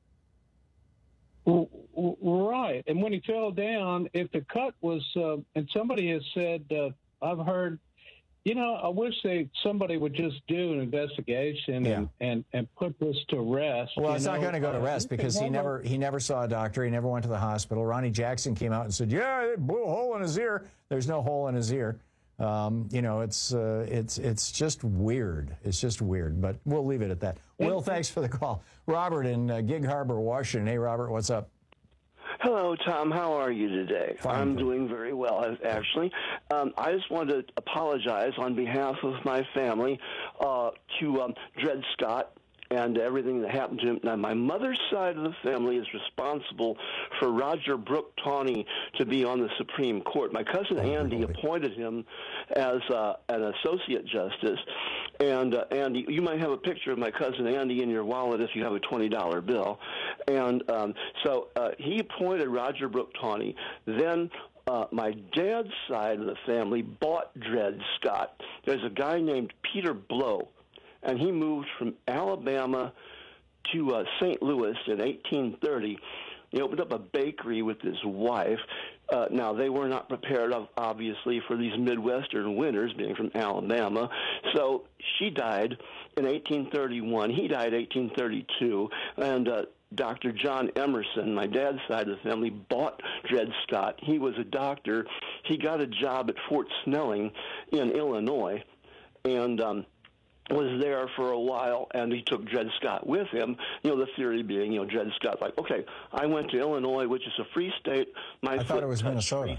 Right, and when he fell down, if the cut was, and somebody has said, I've heard, you know, I wish somebody would just do an investigation and put this to rest. Well, it's not going to go to rest because he never saw a doctor. He never went to the hospital. Ronnie Jackson came out and said, "Yeah, they blew a hole in his ear." There's no hole in his ear. You know, it's just weird. It's just weird. But we'll leave it at that. Will, thanks for the call. Robert in Gig Harbor, Washington. Hey, Robert, what's up? Hello, Tom. How are you today? Fine. I'm doing very well, actually. I just wanted to apologize on behalf of my family to Dred Scott and everything that happened to him. Now, my mother's side of the family is responsible for Roger Brooke Taney to be on the Supreme Court. My cousin Andy appointed him as an associate justice. And you might have a picture of my cousin Andy in your wallet if you have a $20 bill. And so he appointed Roger Brooke Taney. Then my dad's side of the family bought Dred Scott. There's a guy named Peter Blow, and he moved from Alabama to St. Louis in 1830. He opened up a bakery with his wife. Now, they were not prepared, obviously, for these Midwestern winters, being from Alabama. So she died in 1831. He died in 1832. And Dr. John Emerson, my dad's side of the family, bought Dred Scott. He was a doctor. He got a job at Fort Snelling in Illinois. And was there for a while, and he took Dred Scott with him. You know, the theory being, you know, Dred Scott's like, okay, I went to Illinois, which is a free state. I thought it was Minnesota.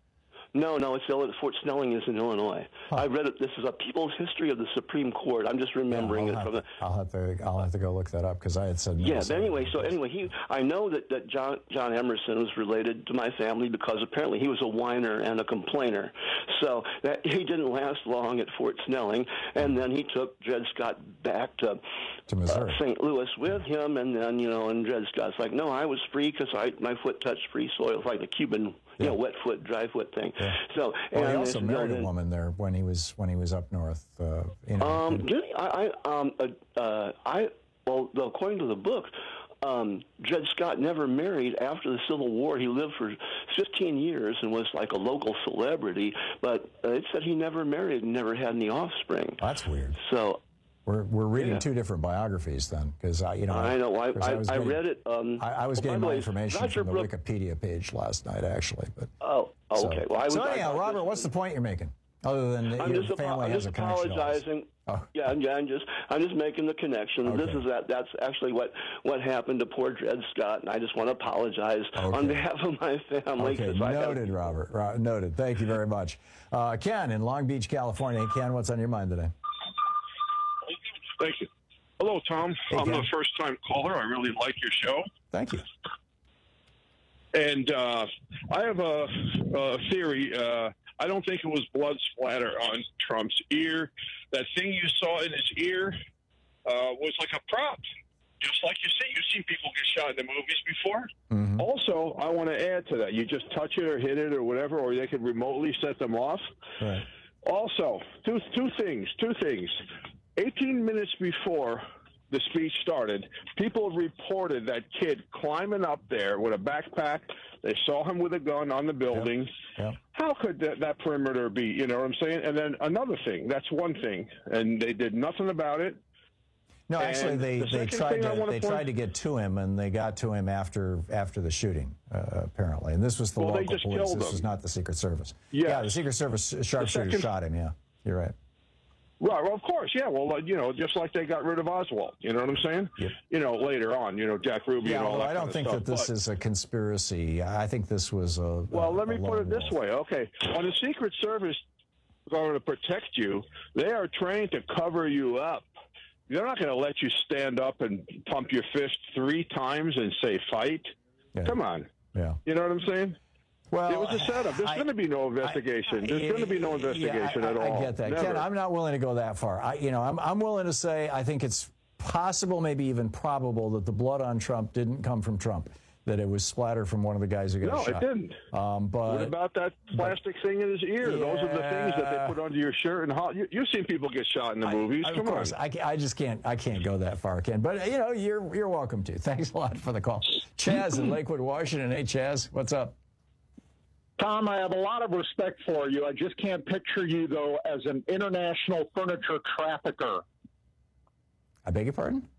No, it's Fort Snelling is in Illinois. I read it. This is a People's History of the Supreme Court. I'm just remembering it from the. I'll have to go look that up because I had said Minnesota. Yeah, but anyway, I know that John Emerson was related to my family because apparently he was a whiner and a complainer. So that he didn't last long at Fort Snelling, and then he took Dred Scott back to Missouri, St. Louis with him, and then and Dred Scott's like, no, I was free because my foot touched free soil. It's like the Cuban. You know, wet foot, dry foot thing. Yeah. So, he also married a woman there when he was up north. According to the book, Dred Scott never married after the Civil War. He lived for 15 years and was like a local celebrity, but it said he never married and never had any offspring. That's weird. So. We're reading two different biographies then, because I know. I read it. I was getting my information from the Wikipedia page last night, actually. But okay. Well, anyhow, Robert, what's the point you're making? Other than your family has a connection. Apologizing. I'm just making the connection. Okay. That's actually what happened to poor Dred Scott, and I just want to apologize on behalf of my family. Okay, noted, Robert. Noted. Thank you very much. Ken in Long Beach, California. Hey, Ken, what's on your mind today? Thank you. Hello, Tom. Hey, I'm a first-time caller. I really like your show. Thank you. And I have a theory. I don't think it was blood splatter on Trump's ear. That thing you saw in his ear was like a prop, just like you see. You've seen people get shot in the movies before. Mm-hmm. Also, I want to add to that. You just touch it or hit it or whatever, or they could remotely set them off. Right. Also, two things. 18 minutes before the speech started, people reported that kid climbing up there with a backpack. They saw him with a gun on the building. Yep. How could that perimeter be? You know what I'm saying? And then another thing. That's one thing. And they did nothing about it. No, actually, they tried to get to him, and they got to him after the shooting, apparently. And this was the local police. This was not the Secret Service. Yes. Yeah, the Secret Service sharpshooter shot him. Yeah, you're right. Right, well, of course, yeah. Well, just like they got rid of Oswald, you know what I'm saying? Yep. Later on, Jack Ruby and all that. I don't think that this is a conspiracy. I think this was a. Well, let me put it this way. Okay, when the Secret Service going to protect you. They are trained to cover you up. They're not going to let you stand up and pump your fist 3 times and say fight. Yeah. Come on. Yeah. You know what I'm saying? Well, it was a setup. There's going to be no investigation. There's going to be no investigation at all. I get that. Never. Ken, I'm not willing to go that far. I'm willing to say I think it's possible, maybe even probable, that the blood on Trump didn't come from Trump, that it was splatter from one of the guys who got shot. No, it didn't. But what about that plastic thing in his ear? Yeah. Those are the things that they put under your shirt. And you've seen people get shot in the movies. Come on. I just can't. I can't go that far, Ken. But you're welcome to. Thanks a lot for the call, Chaz in Lakewood, Washington. Hey, Chaz, what's up? Tom, I have a lot of respect for you. I just can't picture you, though, as an international furniture trafficker. I beg your pardon?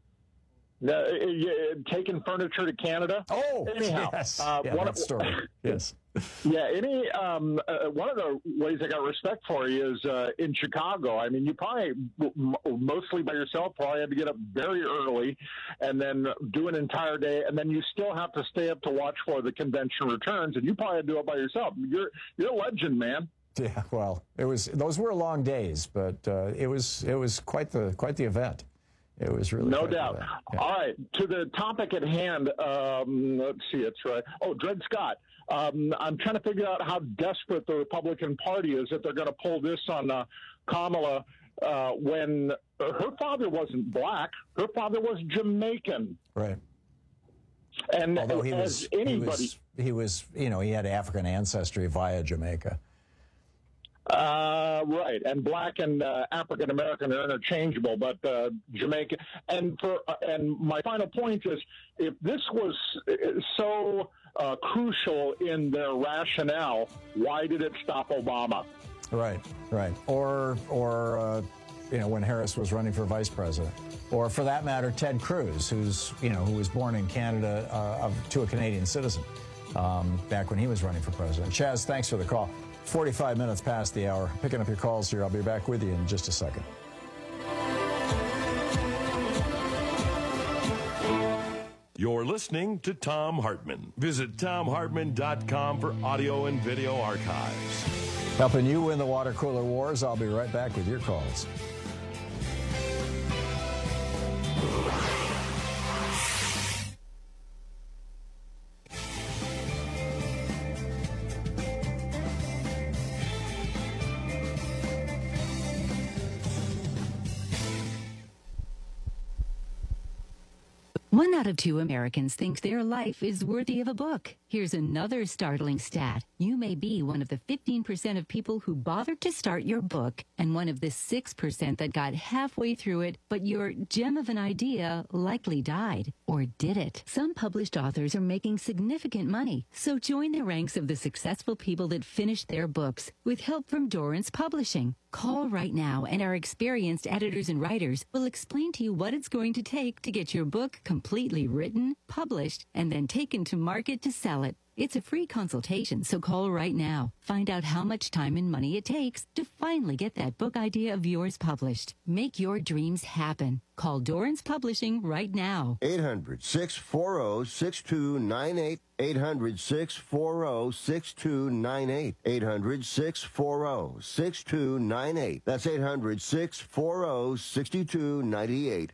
Taking furniture to Canada. Oh, anyhow, yes. That story. Yes. Yeah. One of the ways I got respect for you is in Chicago. I mean, you probably mostly by yourself probably had to get up very early and then do an entire day, and then you still have to stay up to watch for the convention returns, and you probably had to do it by yourself. You're a legend, man. Yeah. Well, those were long days, but it was quite the event. It was really no doubt. Yeah. All right, to the topic at hand. Let's see, it's right. Oh, Dred Scott. I'm trying to figure out how desperate the Republican Party is that they're going to pull this on Kamala when her father wasn't black. Her father was Jamaican. Right. And although he was, he had African ancestry via Jamaica. Right, and black and African American are interchangeable, but Jamaican. And my final point is, if this was so crucial in their rationale, why did it stop Obama? Right. Or when Harris was running for vice president, or for that matter, Ted Cruz, who was born in Canada to a Canadian citizen back when he was running for president. Chaz, thanks for the call. 45 minutes past the hour. Picking up your calls here. I'll be back with you in just a second. You're listening to Thom Hartmann. Visit ThomHartmann.com for audio and video archives. Helping you win the water cooler wars. I'll be right back with your calls. One out of 2 Americans think their life is worthy of a book. Here's another startling stat. You may be one of the 15% of people who bothered to start your book and one of the 6% that got halfway through it, but your gem of an idea likely died. Or did it? Some published authors are making significant money, so join the ranks of the successful people that finished their books with help from Dorrance Publishing. Call right now, and our experienced editors and writers will explain to you what it's going to take to get your book completely written, published, and then taken to market to sell it. It's a free consultation, so call right now. Find out how much time and money it takes to finally get that book idea of yours published. Make your dreams happen. Call Dorrance Publishing right now. 800-640-6298. 800-640-6298. 800-640-6298. That's 800-640-6298.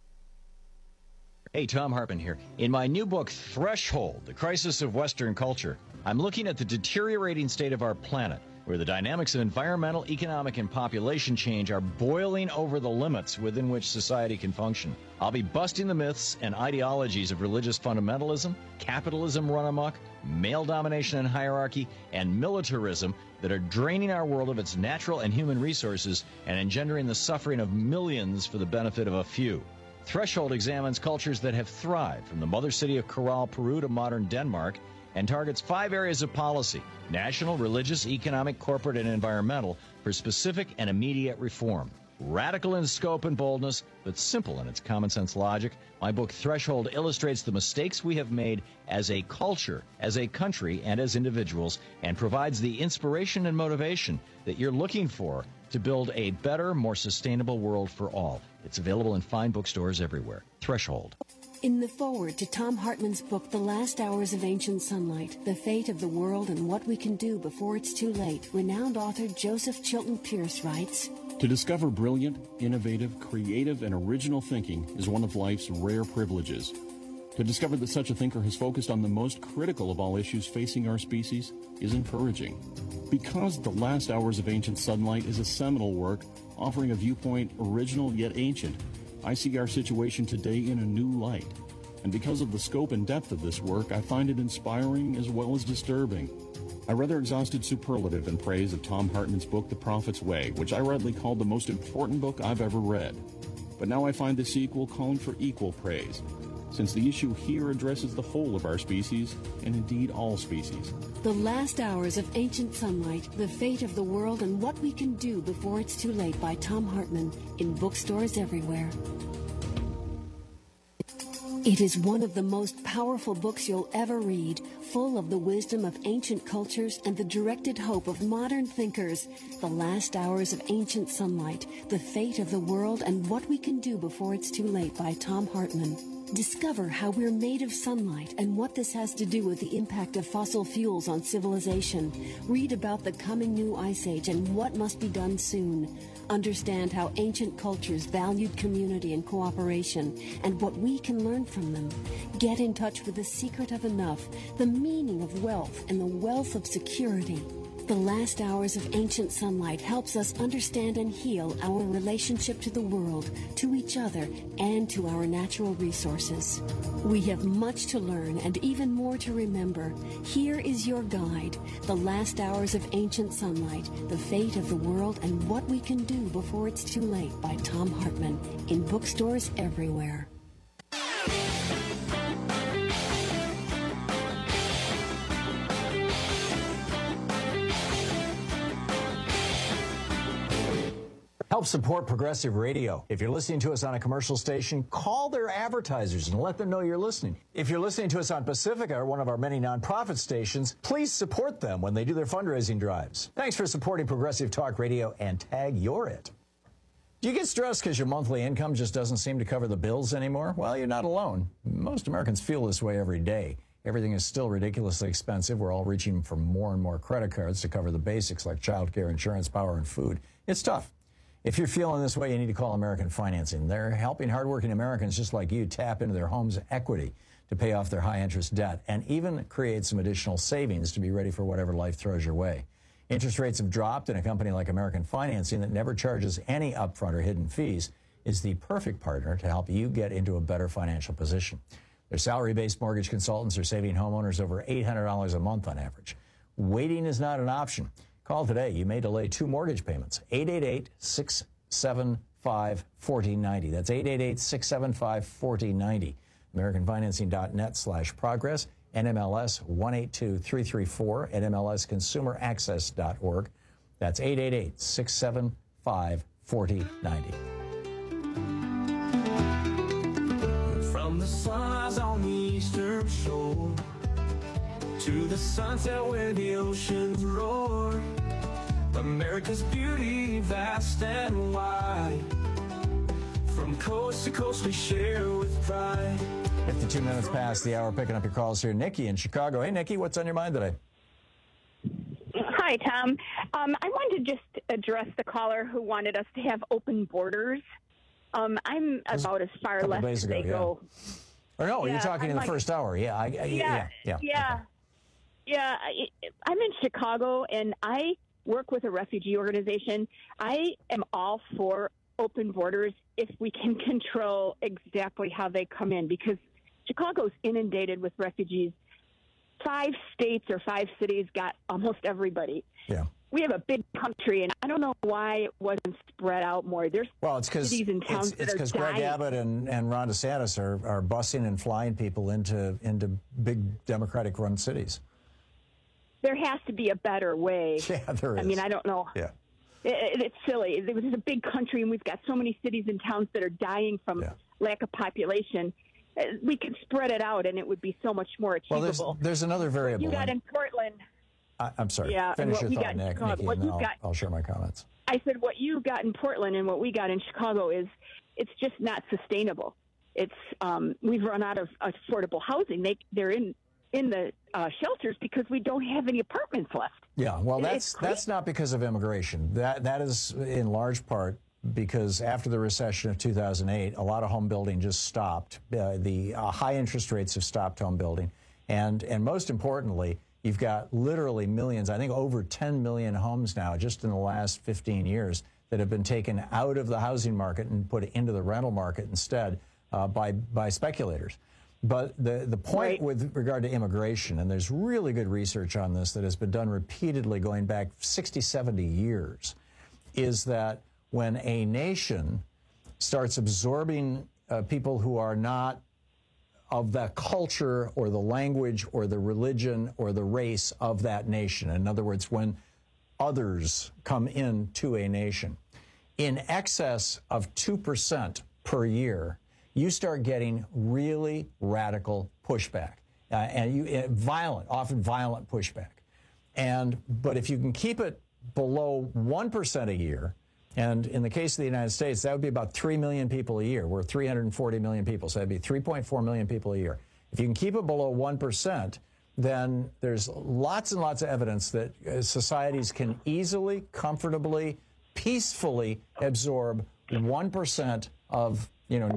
Hey, Thom Hartmann here. In my new book, Threshold, The Crisis of Western Culture, I'm looking at the deteriorating state of our planet, where the dynamics of environmental, economic, and population change are boiling over the limits within which society can function. I'll be busting the myths and ideologies of religious fundamentalism, capitalism run amok, male domination and hierarchy, and militarism that are draining our world of its natural and human resources and engendering the suffering of millions for the benefit of a few. Threshold examines cultures that have thrived, from the mother city of Corral, Peru to modern Denmark, and targets 5 areas of policy: national, religious, economic, corporate, and environmental, for specific and immediate reform. Radical in scope and boldness, but simple in its common sense logic, my book Threshold illustrates the mistakes we have made as a culture, as a country, and as individuals, and provides the inspiration and motivation that you're looking for to build a better, more sustainable world for all. It's available in fine bookstores everywhere. Threshold. In the foreword to Tom Hartman's book, The Last Hours of Ancient Sunlight, The Fate of the World and What We Can Do Before It's Too Late, renowned author Joseph Chilton Pierce writes, To discover brilliant, innovative, creative, and original thinking is one of life's rare privileges. To discover that such a thinker has focused on the most critical of all issues facing our species is encouraging. Because The Last Hours of Ancient Sunlight is a seminal work offering a viewpoint original yet ancient, I see our situation today in a new light. And because of the scope and depth of this work, I find it inspiring as well as disturbing. I rather exhausted superlative in praise of Tom Hartman's book, The Prophet's Way, which I rightly called the most important book I've ever read. But now I find the sequel calling for equal praise, since the issue here addresses the whole of our species, and indeed all species. The Last Hours of Ancient Sunlight, The Fate of the World and What We Can Do Before It's Too Late by Tom Hartman, in bookstores everywhere. It is one of the most powerful books you'll ever read, full of the wisdom of ancient cultures and the directed hope of modern thinkers. The Last Hours of Ancient Sunlight, The Fate of the World and What We Can Do Before It's Too Late by Tom Hartman. Discover how we're made of sunlight and what this has to do with the impact of fossil fuels on civilization. Read about the coming new ice age and what must be done soon. Understand how ancient cultures valued community and cooperation and what we can learn from them. Get in touch with the secret of enough, the meaning of wealth, and the wealth of security. The Last Hours of Ancient Sunlight helps us understand and heal our relationship to the world, to each other, and to our natural resources. We have much to learn and even more to remember. Here is your guide, The Last Hours of Ancient Sunlight, The Fate of the World and What We Can Do Before It's Too Late by Tom Hartman, in bookstores everywhere. Help support Progressive Radio. If you're listening to us on a commercial station, call their advertisers and let them know you're listening. If you're listening to us on Pacifica, or one of our many nonprofit stations, please support them when they do their fundraising drives. Thanks for supporting Progressive Talk Radio, and tag you're it. Do you get stressed because your monthly income just doesn't seem to cover the bills anymore? Well, you're not alone. Most Americans feel this way every day. Everything is still ridiculously expensive. We're all reaching for more and more credit cards to cover the basics like childcare, insurance, power, and food. It's tough. If you're feeling this way, you need to call American Financing. They're helping hardworking Americans just like you tap into their home's equity to pay off their high-interest debt and even create some additional savings to be ready for whatever life throws your way. Interest rates have dropped, and a company like American Financing that never charges any upfront or hidden fees is the perfect partner to help you get into a better financial position. Their salary-based mortgage consultants are saving homeowners over $800 a month on average. Waiting is not an option. Call today. You may delay 2 mortgage payments. 888-675-1490. That's 888-675-1490. AmericanFinancing.net/progress. NMLS 182334. NMLSConsumerAccess.org. That's 888-675-1490. From the sunrise on the eastern shore to the sunset where the oceans roar, America's beauty, vast and wide. From coast to coast we share with pride. 52 minutes past the hour, picking up your calls here. Nikki in Chicago. Hey, Nikki, what's on your mind today? Hi, Tom. I wanted to just address the caller who wanted us to have open borders. I'm about as far left as they go. Or no, Yeah, you're talking in the first hour. Yeah. I'm in Chicago, and I work with a refugee organization. I am all for open borders if we can control exactly how they come in, because Chicago's inundated with refugees. 5 states or 5 cities got almost everybody. Yeah. We have a big country, and I don't know why it wasn't spread out more. There's cities and towns that are because dying. Greg Abbott and Ron DeSantis are busing and flying people into big Democratic-run cities. There has to be a better way. Yeah, there is. I mean, I don't know. Yeah. It's silly. This is a big country, and we've got so many cities and towns that are dying from lack of population. We could spread it out, and it would be so much more achievable. Well, there's another variable. You got in Portland. I'm sorry. Yeah, Finish your and what thought, we got in Nikki, Chicago- and then I'll share my comments. I said what you got in Portland and what we got in Chicago it's just not sustainable. It's we've run out of affordable housing. They're in the shelters because we don't have any apartments left. Yeah, well, that's not because of immigration. That is in large part because after the recession of 2008, a lot of home building just stopped. The high interest rates have stopped home building, and most importantly, you've got literally millions. I think over 10 million homes now, just in the last 15 years, that have been taken out of the housing market and put into the rental market instead by speculators. But the point with regard to immigration, and there's really good research on this that has been done repeatedly going back 60, 70 years, is that when a nation starts absorbing people who are not of the culture or the language or the religion or the race of that nation, in other words, when others come into a nation, in excess of 2% per year, you start getting really radical pushback, often violent pushback. But if you can keep it below 1% a year, and in the case of the United States, that would be about 3 million people a year. We're 340 million people, so that'd be 3.4 million people a year. If you can keep it below 1%, then there's lots and lots of evidence that societies can easily, comfortably, peacefully absorb 1% of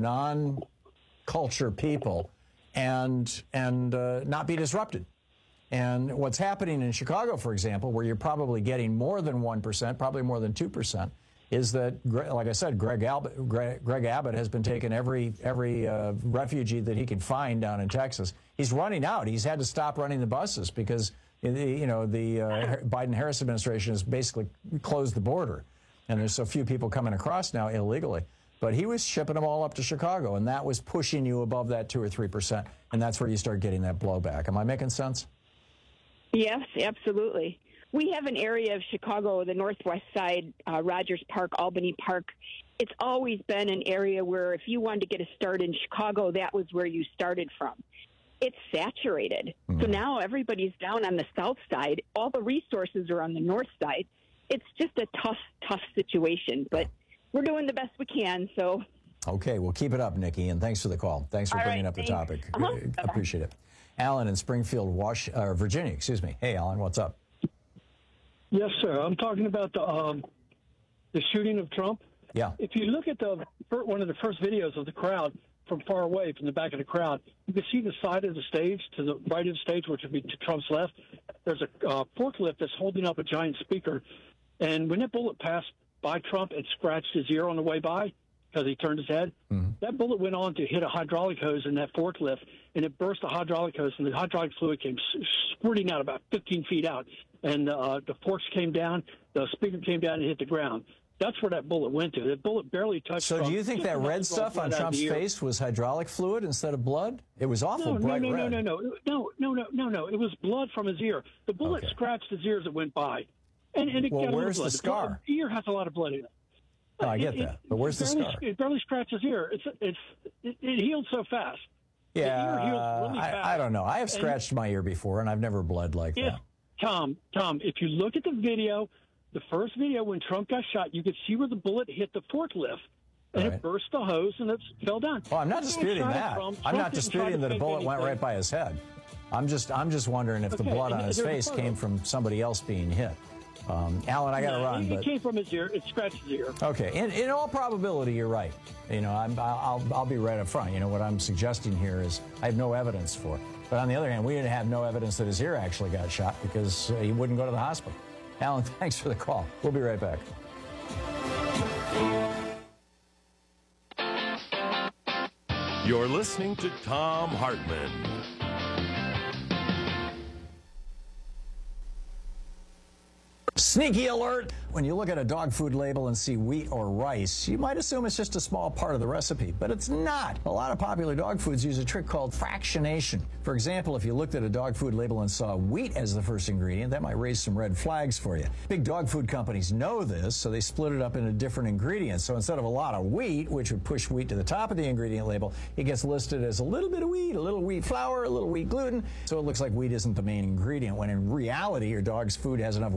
non-culture people and not be disrupted. And what's happening in Chicago, for example, where you're probably getting more than 1%, probably more than 2%, is that, like I said, Greg Abbott has been taking every refugee that he can find down in Texas. He's running out. He's had to stop running the buses because the Biden-Harris administration has basically closed the border, and there's so few people coming across now illegally. But he was shipping them all up to Chicago, and that was pushing you above that 2 or 3%, and that's where you start getting that blowback. Am I making sense? Yes, absolutely. We have an area of Chicago, the northwest side, Rogers Park, Albany Park. It's always been an area where if you wanted to get a start in Chicago, that was where you started from. It's saturated. So now everybody's down on the south side. All the resources are on the north side. It's just a tough situation, but we're doing the best we can. So, okay, well, keep it up, Nikki, and thanks for the call. Thanks for bringing up the topic. Appreciate it. Alan in Springfield, Virginia. Excuse me. Hey, Alan, what's up? Yes, sir. I'm talking about the shooting of Trump. Yeah. If you look at one of the first videos of the crowd from far away, from the back of the crowd, you can see the side of the stage to the right of the stage, which would be to Trump's left. There's a forklift that's holding up a giant speaker. And when that bullet passed by Trump, it scratched his ear on the way by because he turned his head. That bullet went on to hit a hydraulic hose in that forklift, and it burst the hydraulic hose, and the hydraulic fluid came squirting out about 15 feet out. And the forks came down, the speaker came down and hit the ground. That's where that bullet went to. That bullet barely touched Trump. So do you think that red stuff on Trump's face was hydraulic fluid instead of blood? It was awful bright red. No. It was blood from his ear. The bullet scratched his ear as it went by. And it got where's blood. the scar? The ear has a lot of blood in it. No, I get that. But where's the scar? It barely scratched his ear. It healed so fast. Yeah, the ear healed really fast. I don't know. I have scratched my ear before, and I've never bled like that. Tom, if you look at the video, the first video when Trump got shot, you could see where the bullet hit the forklift, and it burst the hose, and it fell down. Well, I'm not disputing that. I'm not disputing that a bullet went right by his head. I'm just wondering if the blood on his face came from somebody else being hit. Alan, I got to run. It came from his ear. It scratched his ear. Okay. In all probability, you're right. I'll be right up front. What I'm suggesting here is I have no evidence for it. But on the other hand, we didn't have no evidence that his ear actually got shot because he wouldn't go to the hospital. Alan, thanks for the call. We'll be right back. You're listening to Thom Hartmann. Sneaky alert! When you look at a dog food label and see wheat or rice, you might assume it's just a small part of the recipe, but it's not. A lot of popular dog foods use a trick called fractionation. For example, if you looked at a dog food label and saw wheat as the first ingredient, that might raise some red flags for you. Big dog food companies know this, so they split it up into different ingredients. So instead of a lot of wheat, which would push wheat to the top of the ingredient label, it gets listed as a little bit of wheat, a little wheat flour, a little wheat gluten, so it looks like wheat isn't the main ingredient, when in reality, your dog's food has enough wheat to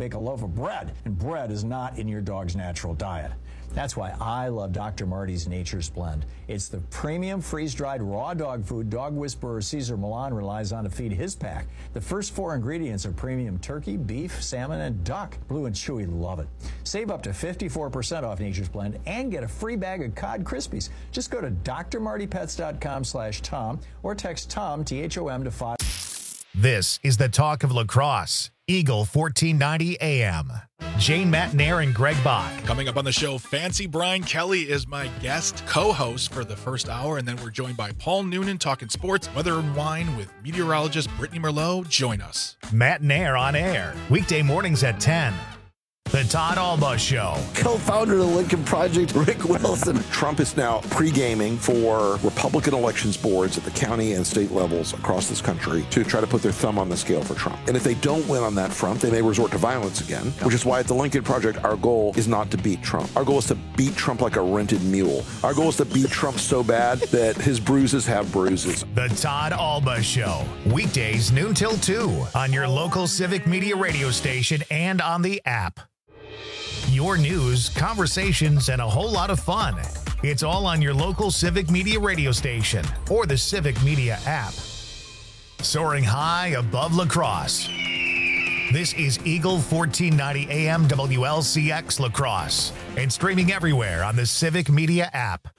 take a loaf of bread, and bread is not in your dog's natural diet. That's why I love Dr. Marty's Nature's Blend. It's the premium freeze-dried raw dog food dog whisperer Cesar Millan relies on to feed his pack. The first 4 ingredients are premium turkey, beef, salmon, and duck. Blue and Chewy love it. Save up to 54% off Nature's Blend and get a free bag of Cod Krispies. Just go to drmartypets.com/Tom or text Tom, T-H-O-M, to 5. This is the talk of lacrosse. Eagle 1490 AM. Jane Matnair and Greg Bach. Coming up on the show, Fancy Brian Kelly is my guest co-host for the first hour, and then we're joined by Paul Noonan talking sports, weather and wine with meteorologist Brittany Merlot. Join us. Matnair on air, weekday mornings at 10. The Todd Alba Show. Co-founder of the Lincoln Project, Rick Wilson. Trump is now pre-gaming for Republican elections boards at the county and state levels across this country to try to put their thumb on the scale for Trump. And if they don't win on that front, they may resort to violence again, which is why at the Lincoln Project, our goal is not to beat Trump. Our goal is to beat Trump like a rented mule. Our goal is to beat Trump so bad that his bruises have bruises. The Todd Alba Show. Weekdays noon till 2 on your local Civic Media radio station and on the app. Your news, conversations, and a whole lot of fun. It's all on your local Civic Media radio station or the Civic Media app. Soaring high above lacrosse. This is Eagle 1490 AM WLCX Lacrosse and streaming everywhere on the Civic Media app.